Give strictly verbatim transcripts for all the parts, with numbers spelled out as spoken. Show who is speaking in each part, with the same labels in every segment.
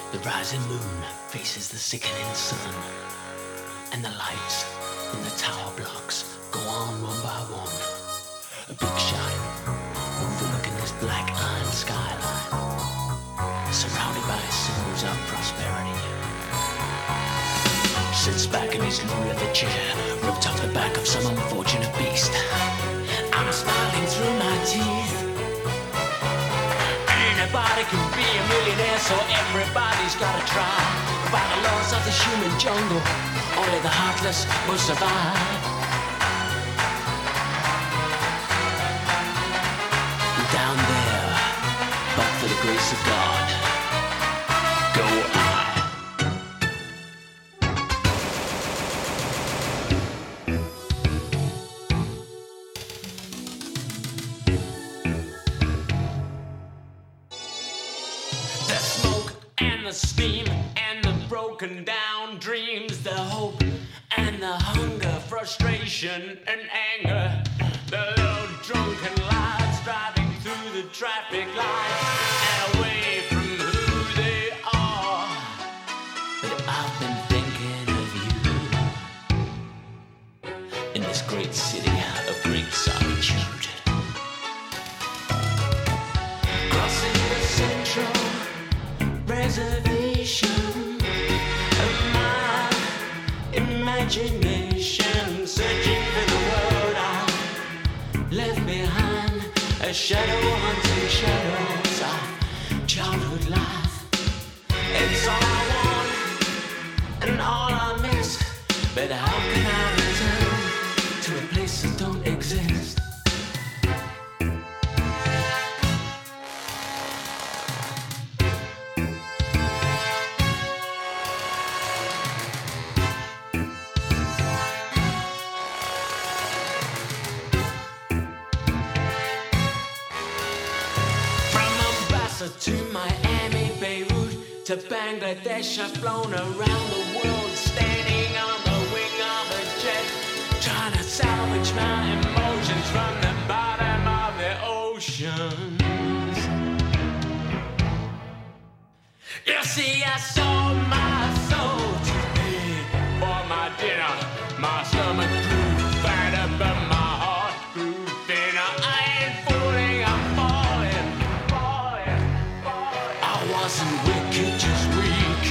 Speaker 1: The rising moon faces the sickening sun, and the lights in the tower blocks go on one by one. A big shot overlooking this black iron skyline, surrounded by symbols of prosperity. Sits back in his new leather chair, ripped off the back of some unfortunate beast. I'm smiling through my teeth. Anybody can be a millionaire, so everybody's gotta try. By the laws of the human jungle, only the heartless will survive. Down there, but for the grace of God, go I. The smoke and the steam and the broken down dreams, the hope and the hunger, frustration and anger, the low drunken lights driving through the traffic lights and away from who they are. But I've been thinking of you in this great city of great solitude, crossing the central reservation of my imagination, searching for the world I left behind, a shadow hunting shadows of childhood life. It's all I want and all I miss, but how can I return to a place that don't exist? To Miami, Beirut, to Bangladesh, I've flown around the world, standing on the wing of a jet, trying to salvage my emotions from the bottom of the oceans. You see, I sold my soul to pay for my dinner. My stomach grew fatter, but my heart grew thinner. I ain't fooling, I'm falling. Wasn't wicked, just weak.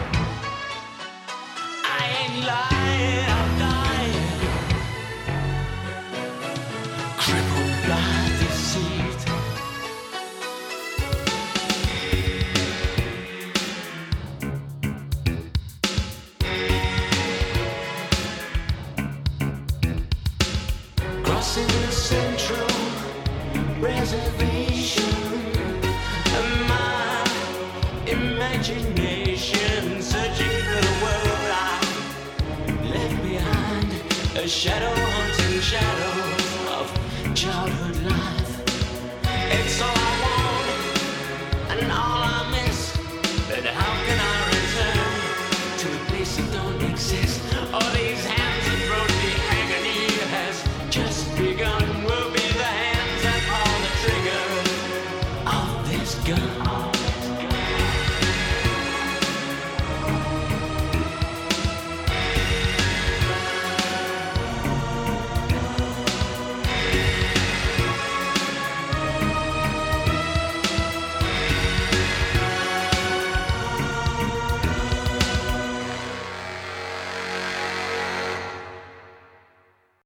Speaker 1: I ain't lying, I'm dying, crippled by deceit. Crossing the central reservation, imagination, searching for the world I left behind, a shadow hunting shadow.